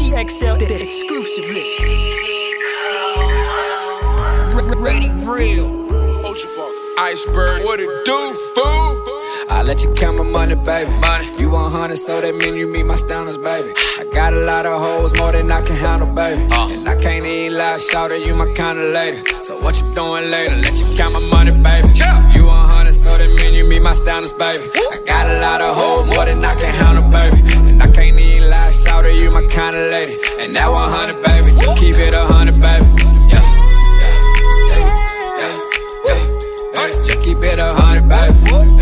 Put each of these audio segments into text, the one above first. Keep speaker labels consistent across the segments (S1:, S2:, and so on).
S1: TXL, the exclusive list.
S2: Ready real. Iceberg, what it do, fool?
S3: I let you count my money, baby. You 100, so that mean you meet my standards, baby. I got a lot of hoes, more than I can handle, baby. And I can't even lie, shout at you my kind of lady. So what you doing later? Let you count my money, baby. You 100, so that mean you meet my standards, baby. I got a lot of hoes, more than I can handle, baby. And I can't even lie, shout at you my kind of lady. And that 100, baby, just keep it 100, baby. Yeah. Just keep it 100, baby.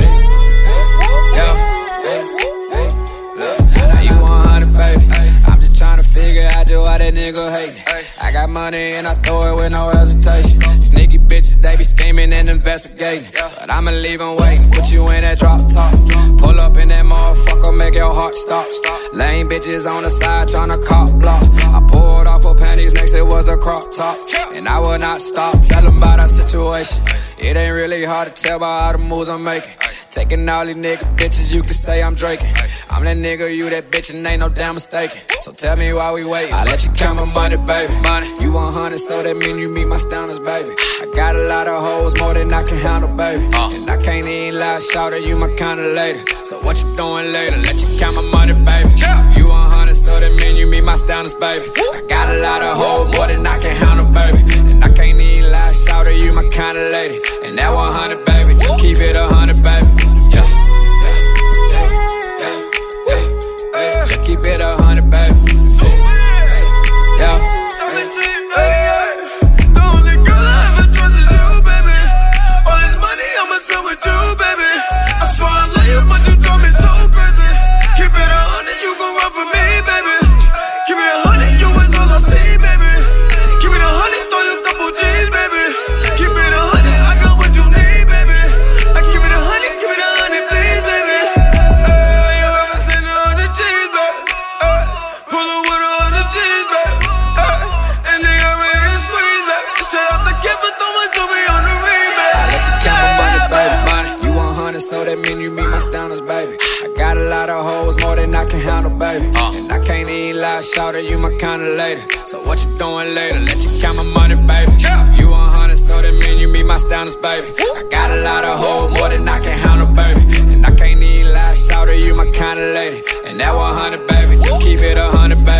S3: Why that nigga hate me? I got money and I throw it with no hesitation. Sneaky bitches, they be scheming and investigating, but I'ma leave them waiting. Put you in that drop top, pull up in that motherfucker, make your heart stop. Lame bitches on the side tryna cop block. I pulled off her panties, next it was the crop top, and I will not stop. Tell them about our situation. It ain't really hard to tell about all the moves I'm making. Taking all these nigga bitches, you can say I'm draking. I'm that nigga, you that bitch, and ain't no damn mistaken. So tell me why we waiting. I let you count my money, baby. You 100, so that mean you meet my standards, baby. I got a lot of hoes, more than I can handle, baby. And I can't even lie, shout at you my kind of lady. So what you doing later? Let you count my money, baby. You 100, so that mean you meet my standards, baby. I got a lot of hoes, more than I can handle, baby. And I can't even lie, shout at you my kind of lady. And that 100, baby, just keep it 100, baby. Just keep it 100, baby. Yeah.
S4: The only girl I ever trust is you, baby. All this money I'ma spend with you, baby. I swear I love you, but you drive me so crazy. Keep it 100, you gon' run for me, baby. Keep it 100, you is all I see, baby. Keep it 100, throw you double G's, baby. Keep it 100, I got what you need, baby. I keep it 100, give it 100, please, baby. You ever seen 100 G's, baby? Pull up with 100 G's, baby. And they got ready to squeeze, baby. Shut up the kid for throwing to me on the ring, baby.
S3: I let you count my money, baby. You 100, so that mean you meet my standards, baby. I got a lot of hoes, more than I can handle, baby. And I can't even lie, shout at you my kind of lady. So what you doing later? Let you count my money, baby. You 100, so that mean you meet my standards, baby. I got a lot of hoes, more than I can handle, baby. And I can't even lie, shout at you my kind of lady. And that 100, baby, just keep it 100, baby.